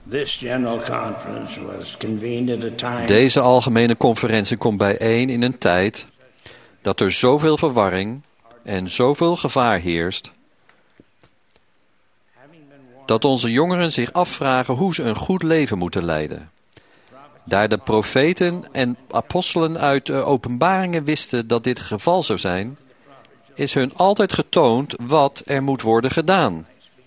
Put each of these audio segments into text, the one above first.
Deze algemene conferentie komt bijeen in een tijd dat er zoveel verwarring en zoveel gevaar heerst, dat onze jongeren zich afvragen hoe ze een goed leven moeten leiden. Daar de profeten en apostelen uit de openbaringen wisten dat dit het geval zou zijn, is hun altijd getoond wat er moet worden gedaan.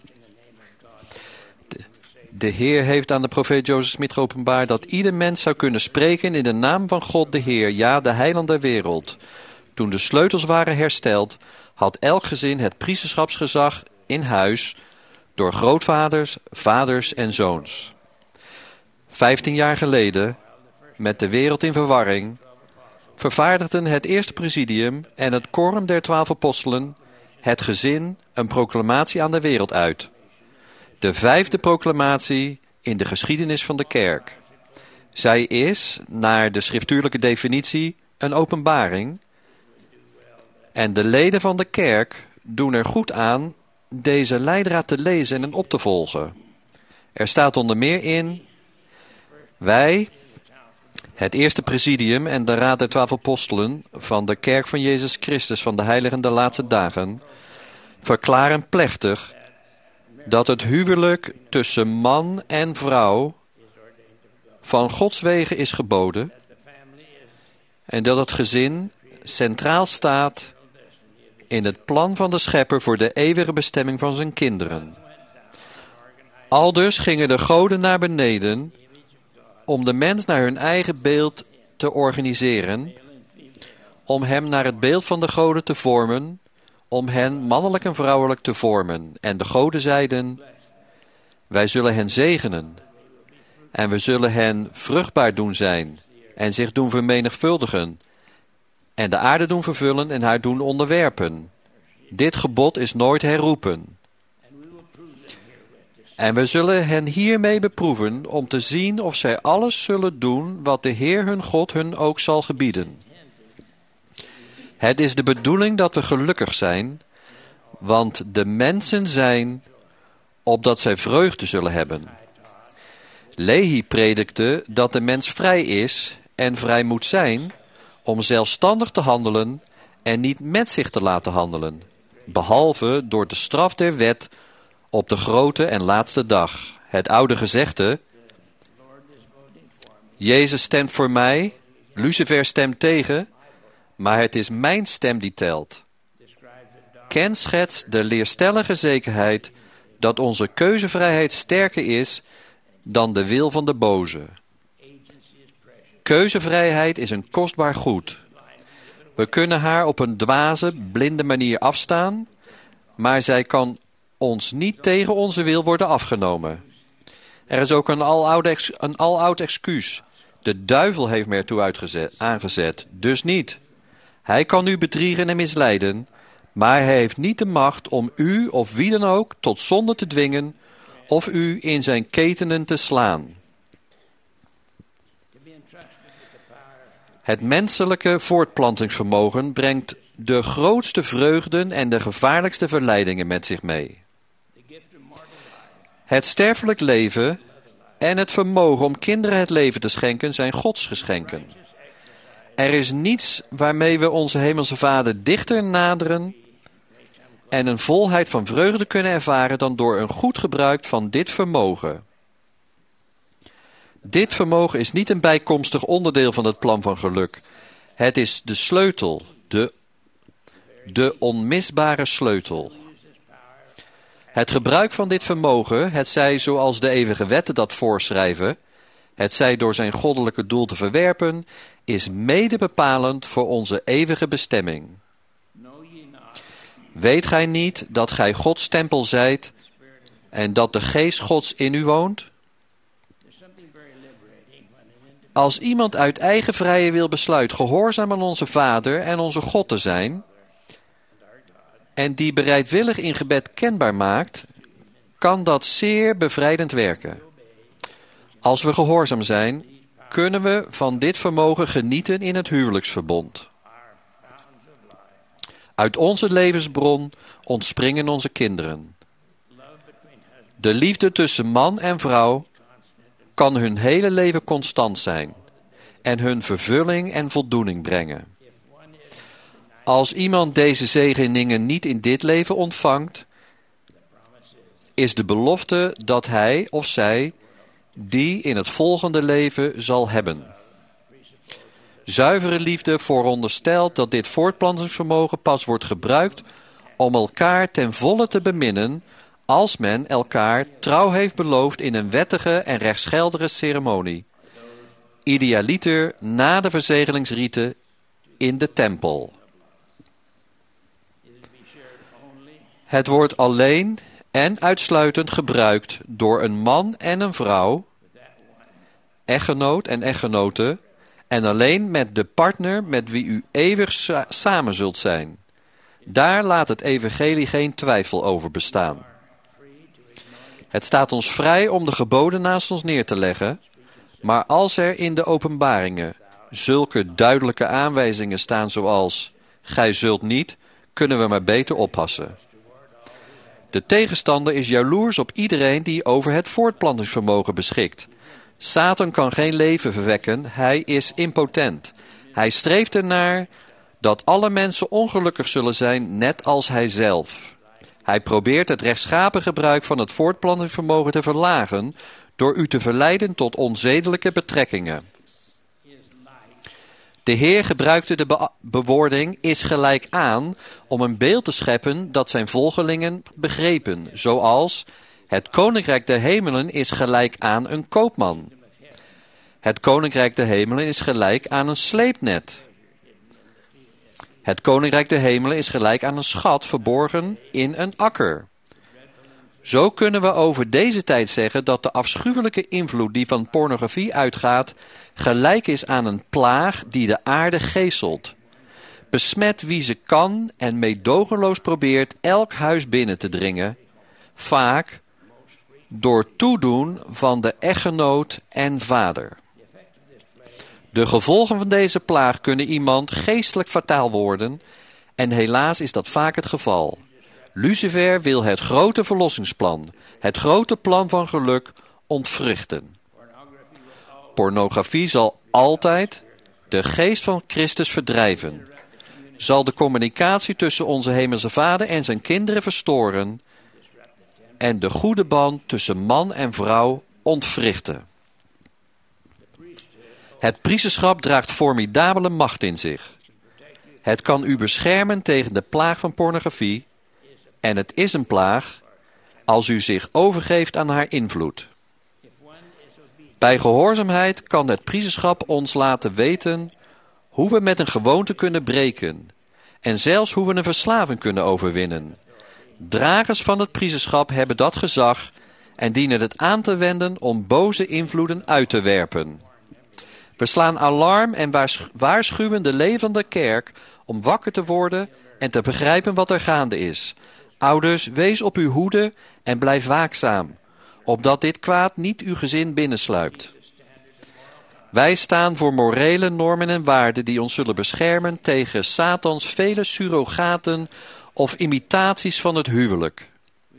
De Heer heeft aan de profeet Jozef Smith geopenbaard dat ieder mens zou kunnen spreken in de naam van God de Heer, ja, de heiland der wereld. Toen de sleutels waren hersteld, had elk gezin het priesterschapsgezag in huis door grootvaders, vaders en zoons. 15 jaar geleden, met de wereld in verwarring, vervaardigden het eerste presidium en het korum der 12 apostelen, het gezin, een proclamatie aan de wereld uit. De 5e proclamatie in de geschiedenis van de kerk. Zij is, naar de schriftuurlijke definitie, een openbaring. En de leden van de kerk doen er goed aan deze leidraad te lezen en op te volgen. Er staat onder meer in: wij, het eerste presidium en de raad der 12 apostelen van de kerk van Jezus Christus van de heiligen der laatste dagen, verklaren plechtig dat het huwelijk tussen man en vrouw van Gods wegen is geboden en dat het gezin centraal staat in het plan van de Schepper voor de eeuwige bestemming van zijn kinderen. Aldus gingen de goden naar beneden om de mens naar hun eigen beeld te organiseren, om hem naar het beeld van de goden te vormen, om hen mannelijk en vrouwelijk te vormen. En de goden zeiden: wij zullen hen zegenen en we zullen hen vruchtbaar doen zijn en zich doen vermenigvuldigen en de aarde doen vervullen en haar doen onderwerpen. Dit gebod is nooit herroepen. En we zullen hen hiermee beproeven om te zien of zij alles zullen doen wat de Heer hun God hun ook zal gebieden. Het is de bedoeling dat we gelukkig zijn, want de mensen zijn opdat zij vreugde zullen hebben. Lehi predikte dat de mens vrij is en vrij moet zijn om zelfstandig te handelen en niet met zich te laten handelen, behalve door de straf der wet op de grote en laatste dag. Het oude gezegde: Jezus stemt voor mij, Lucifer stemt tegen, maar het is mijn stem die telt. Kenschetst de leerstellige zekerheid dat onze keuzevrijheid sterker is dan de wil van de boze. Keuzevrijheid is een kostbaar goed. We kunnen haar op een dwaze, blinde manier afstaan, maar zij kan ons niet tegen onze wil worden afgenomen. Er is ook een aloud excuus. De duivel heeft me ertoe aangezet, dus niet. Hij kan u bedriegen en misleiden, maar hij heeft niet de macht om u of wie dan ook tot zonde te dwingen of u in zijn ketenen te slaan. Het menselijke voortplantingsvermogen brengt de grootste vreugden en de gevaarlijkste verleidingen met zich mee. Het sterfelijk leven en het vermogen om kinderen het leven te schenken zijn Gods geschenken. Er is niets waarmee we onze hemelse Vader dichter naderen en een volheid van vreugde kunnen ervaren dan door een goed gebruik van dit vermogen. Dit vermogen is niet een bijkomstig onderdeel van het plan van geluk. Het is de sleutel, de onmisbare sleutel. Het gebruik van dit vermogen, hetzij zoals de eeuwige wetten dat voorschrijven, hetzij door zijn goddelijke doel te verwerpen, is mede bepalend voor onze eeuwige bestemming. Weet gij niet dat gij Gods tempel zijt en dat de geest Gods in u woont? Als iemand uit eigen vrije wil besluit gehoorzaam aan onze Vader en onze God te zijn, en die bereidwillig in gebed kenbaar maakt, kan dat zeer bevrijdend werken. Als we gehoorzaam zijn, kunnen we van dit vermogen genieten in het huwelijksverbond. Uit onze levensbron ontspringen onze kinderen. De liefde tussen man en vrouw kan hun hele leven constant zijn en hun vervulling en voldoening brengen. Als iemand deze zegeningen niet in dit leven ontvangt, is de belofte dat hij of zij die in het volgende leven zal hebben. Zuivere liefde veronderstelt dat dit voortplantingsvermogen pas wordt gebruikt om elkaar ten volle te beminnen als men elkaar trouw heeft beloofd in een wettige en rechtsgeldige ceremonie. Idealiter na de verzegelingsrite in de tempel. Het wordt alleen en uitsluitend gebruikt door een man en een vrouw, echtgenoot en echtgenote, en alleen met de partner met wie u eeuwig samen zult zijn. Daar laat het evangelie geen twijfel over bestaan. Het staat ons vrij om de geboden naast ons neer te leggen, maar als er in de openbaringen zulke duidelijke aanwijzingen staan zoals gij zult niet, kunnen we maar beter oppassen. De tegenstander is jaloers op iedereen die over het voortplantingsvermogen beschikt. Satan kan geen leven verwekken, hij is impotent. Hij streeft ernaar dat alle mensen ongelukkig zullen zijn, net als hij zelf. Hij probeert het rechtschapen gebruik van het voortplantingsvermogen te verlagen door u te verleiden tot onzedelijke betrekkingen. De Heer gebruikte de bewoording is gelijk aan om een beeld te scheppen dat zijn volgelingen begrepen, zoals het koninkrijk der hemelen is gelijk aan een koopman. Het koninkrijk der hemelen is gelijk aan een sleepnet. Het koninkrijk der hemelen is gelijk aan een schat verborgen in een akker. Zo kunnen we over deze tijd zeggen dat de afschuwelijke invloed die van pornografie uitgaat gelijk is aan een plaag die de aarde geeselt. Besmet wie ze kan en meedogenloos probeert elk huis binnen te dringen, vaak door toedoen van de echtgenoot en vader. De gevolgen van deze plaag kunnen iemand geestelijk fataal worden en helaas is dat vaak het geval. Lucifer wil het grote verlossingsplan, het grote plan van geluk, ontwrichten. Pornografie zal altijd de geest van Christus verdrijven, zal de communicatie tussen onze hemelse Vader en zijn kinderen verstoren en de goede band tussen man en vrouw ontwrichten. Het priesterschap draagt formidabele macht in zich. Het kan u beschermen tegen de plaag van pornografie en het is een plaag als u zich overgeeft aan haar invloed. Bij gehoorzaamheid kan het priesterschap ons laten weten hoe we met een gewoonte kunnen breken en zelfs hoe we een verslaving kunnen overwinnen. Dragers van het priesterschap hebben dat gezag en dienen het aan te wenden om boze invloeden uit te werpen. We slaan alarm en waarschuwen de levende kerk om wakker te worden en te begrijpen wat er gaande is. Ouders, wees op uw hoede en blijf waakzaam, opdat dit kwaad niet uw gezin binnensluipt. Wij staan voor morele normen en waarden die ons zullen beschermen tegen Satans vele surrogaten of imitaties van het huwelijk.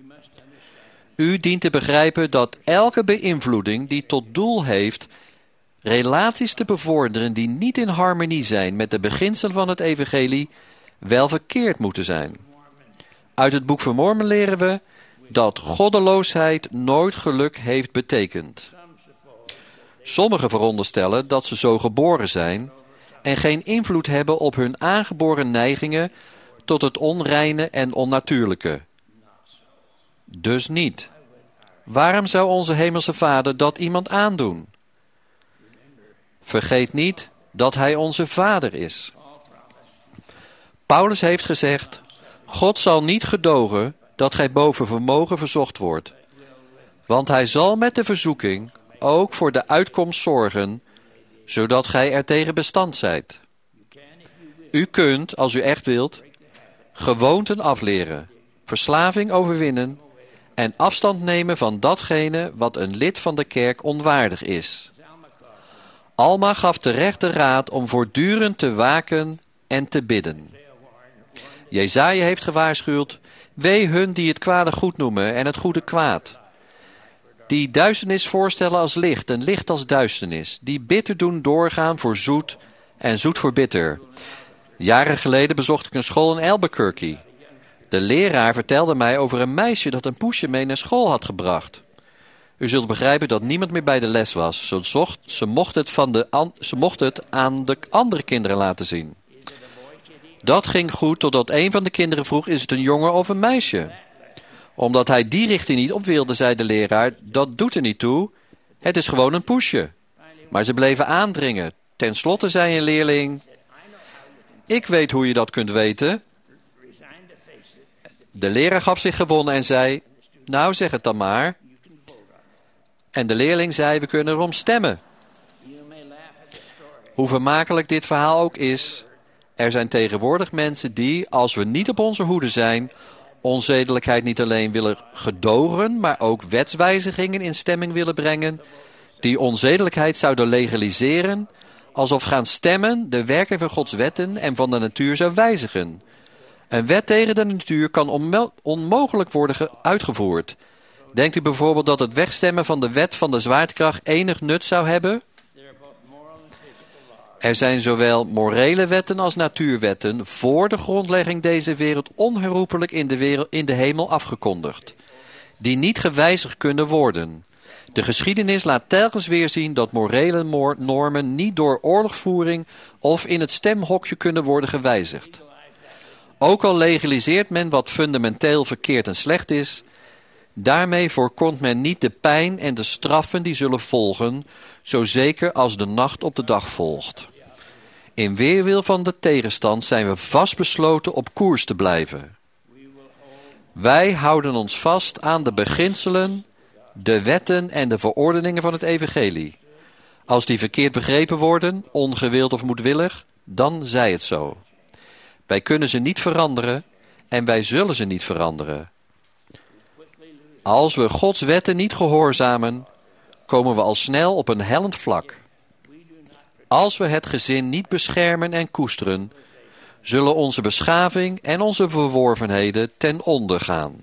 U dient te begrijpen dat elke beïnvloeding die tot doel heeft relaties te bevorderen die niet in harmonie zijn met de beginselen van het evangelie, wel verkeerd moeten zijn. Uit het boek van Mormon leren we dat goddeloosheid nooit geluk heeft betekend. Sommigen veronderstellen dat ze zo geboren zijn en geen invloed hebben op hun aangeboren neigingen tot het onreine en onnatuurlijke. Dus niet. Waarom zou onze hemelse Vader dat iemand aandoen? Vergeet niet dat hij onze Vader is. Paulus heeft gezegd: God zal niet gedogen dat gij boven vermogen verzocht wordt, want hij zal met de verzoeking ook voor de uitkomst zorgen, zodat gij er tegen bestand zijt. U kunt, als u echt wilt, gewoonten afleren, verslaving overwinnen en afstand nemen van datgene wat een lid van de kerk onwaardig is. Alma gaf terecht de raad om voortdurend te waken en te bidden. Jesaja heeft gewaarschuwd: wee hun die het kwade goed noemen en het goede kwaad, Die duisternis voorstellen als licht en licht als duisternis. Die bitter doen doorgaan voor zoet en zoet voor bitter. Jaren geleden bezocht ik een school in Albuquerque. De leraar vertelde mij over een meisje dat een poesje mee naar school had gebracht. U zult begrijpen dat niemand meer bij de les was. Ze mocht het aan de andere kinderen laten zien. Dat ging goed totdat een van de kinderen vroeg, is het een jongen of een meisje? Omdat hij die richting niet op wilde, zei de leraar, dat doet er niet toe. Het is gewoon een poesje. Maar ze bleven aandringen. Ten slotte zei een leerling, ik weet hoe je dat kunt weten. De leraar gaf zich gewonnen en zei, nou zeg het dan maar. En de leerling zei, we kunnen erom stemmen. Hoe vermakelijk dit verhaal ook is, er zijn tegenwoordig mensen die, als we niet op onze hoede zijn, onzedelijkheid niet alleen willen gedogen, maar ook wetswijzigingen in stemming willen brengen, die onzedelijkheid zouden legaliseren, alsof gaan stemmen de werking van Gods wetten en van de natuur zou wijzigen. Een wet tegen de natuur kan onmogelijk worden uitgevoerd. Denkt u bijvoorbeeld dat het wegstemmen van de wet van de zwaartekracht enig nut zou hebben? Er zijn zowel morele wetten als natuurwetten voor de grondlegging deze wereld onherroepelijk in de hemel afgekondigd, die niet gewijzigd kunnen worden. De geschiedenis laat telkens weer zien dat morele normen niet door oorlogvoering of in het stemhokje kunnen worden gewijzigd. Ook al legaliseert men wat fundamenteel verkeerd en slecht is, daarmee voorkomt men niet de pijn en de straffen die zullen volgen, zo zeker als de nacht op de dag volgt. In weerwil van de tegenstand zijn we vastbesloten op koers te blijven. Wij houden ons vast aan de beginselen, de wetten en de verordeningen van het evangelie. Als die verkeerd begrepen worden, ongewild of moedwillig, dan zij het zo. Wij kunnen ze niet veranderen en wij zullen ze niet veranderen. Als we Gods wetten niet gehoorzamen, komen we al snel op een hellend vlak. Als we het gezin niet beschermen en koesteren, zullen onze beschaving en onze verworvenheden ten onder gaan.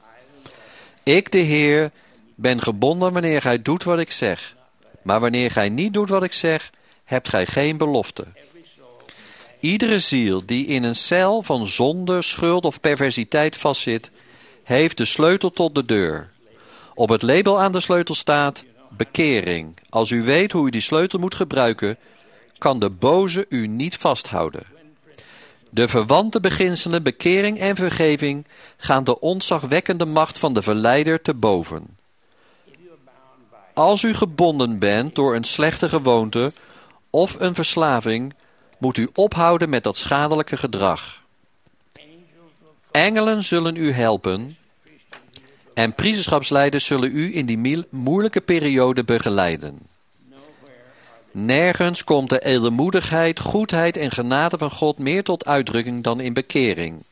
Ik, de Heer, ben gebonden wanneer gij doet wat ik zeg. Maar wanneer gij niet doet wat ik zeg, hebt gij geen belofte. Iedere ziel die in een cel van zonde, schuld of perversiteit vastzit, heeft de sleutel tot de deur. Op het label aan de sleutel staat bekering. Als u weet hoe u die sleutel moet gebruiken, kan de boze u niet vasthouden. De verwante beginselen bekering en vergeving gaan de ontzagwekkende macht van de verleider te boven. Als u gebonden bent door een slechte gewoonte of een verslaving, moet u ophouden met dat schadelijke gedrag. Engelen zullen u helpen en priesterschapsleiders zullen u in die moeilijke periode begeleiden. Nergens komt de edelmoedigheid, goedheid en genade van God meer tot uitdrukking dan in bekering.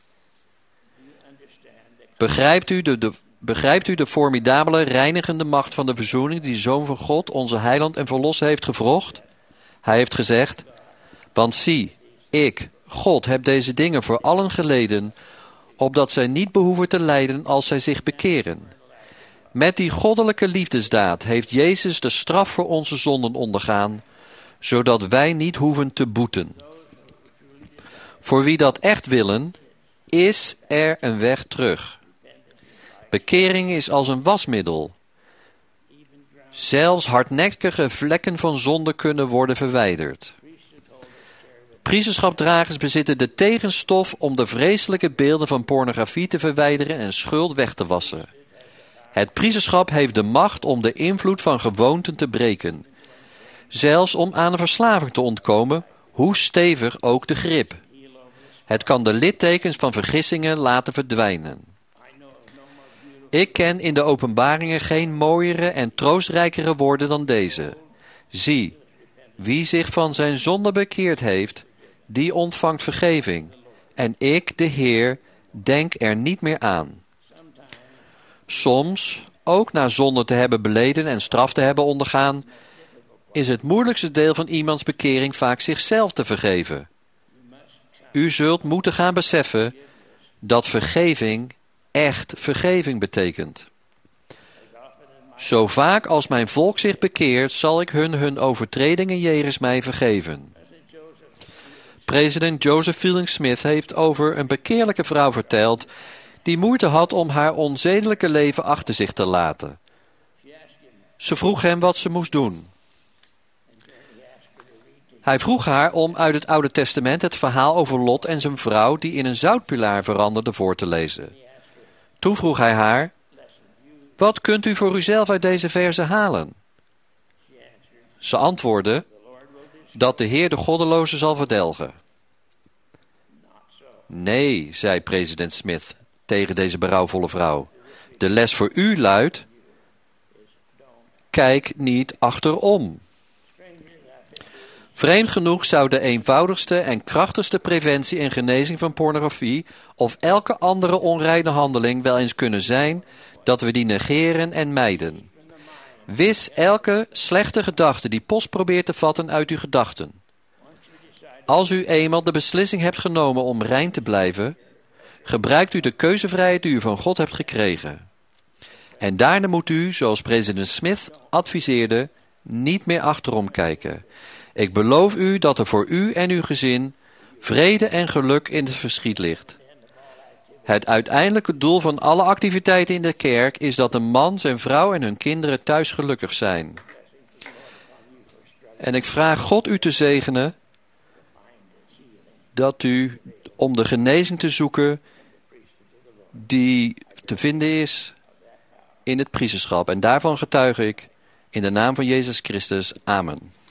Begrijpt u de formidabele, reinigende macht van de verzoening die de Zoon van God, onze heiland en verlosser, heeft gewrocht? Hij heeft gezegd, want zie, ik, God, heb deze dingen voor allen geleden, opdat zij niet behoeven te lijden als zij zich bekeren. Met die goddelijke liefdesdaad heeft Jezus de straf voor onze zonden ondergaan, zodat wij niet hoeven te boeten. Voor wie dat echt willen, is er een weg terug. Bekering is als een wasmiddel. Zelfs hardnekkige vlekken van zonde kunnen worden verwijderd. Priesterschapdragers bezitten de tegenstof om de vreselijke beelden van pornografie te verwijderen en schuld weg te wassen. Het priesterschap heeft de macht om de invloed van gewoonten te breken. Zelfs om aan een verslaving te ontkomen, hoe stevig ook de grip. Het kan de littekens van vergissingen laten verdwijnen. Ik ken in de openbaringen geen mooiere en troostrijkere woorden dan deze. Zie, wie zich van zijn zonde bekeerd heeft, die ontvangt vergeving. En ik, de Heer, denk er niet meer aan. Soms, ook na zonde te hebben beleden en straf te hebben ondergaan, is het moeilijkste deel van iemands bekering vaak zichzelf te vergeven. U zult moeten gaan beseffen dat vergeving echt vergeving betekent. Zo vaak als mijn volk zich bekeert, zal ik hun overtredingen jegens mij vergeven. President Joseph Fielding Smith heeft over een bekeerlijke vrouw verteld die moeite had om haar onzedelijke leven achter zich te laten. Ze vroeg hem wat ze moest doen. Hij vroeg haar om uit het Oude Testament het verhaal over Lot en zijn vrouw die in een zoutpilaar veranderde voor te lezen. Toen vroeg hij haar: wat kunt u voor uzelf uit deze verzen halen? Ze antwoordde: dat de Heer de goddeloze zal verdelgen. Nee, zei president Smith tegen deze berouwvolle vrouw. De les voor u luidt: kijk niet achterom. Vreemd genoeg zou de eenvoudigste en krachtigste preventie en genezing van pornografie of elke andere onreine handeling wel eens kunnen zijn dat we die negeren en mijden. Wis elke slechte gedachte die post probeert te vatten uit uw gedachten. Als u eenmaal de beslissing hebt genomen om rein te blijven, gebruikt u de keuzevrijheid die u van God hebt gekregen. En daarna moet u, zoals president Smith adviseerde, niet meer achterom kijken. Ik beloof u dat er voor u en uw gezin vrede en geluk in het verschiet ligt. Het uiteindelijke doel van alle activiteiten in de kerk is dat een man, zijn vrouw en hun kinderen thuis gelukkig zijn. En ik vraag God u te zegenen dat u, om de genezing te zoeken die te vinden is in het priesterschap. En daarvan getuig ik in de naam van Jezus Christus. Amen.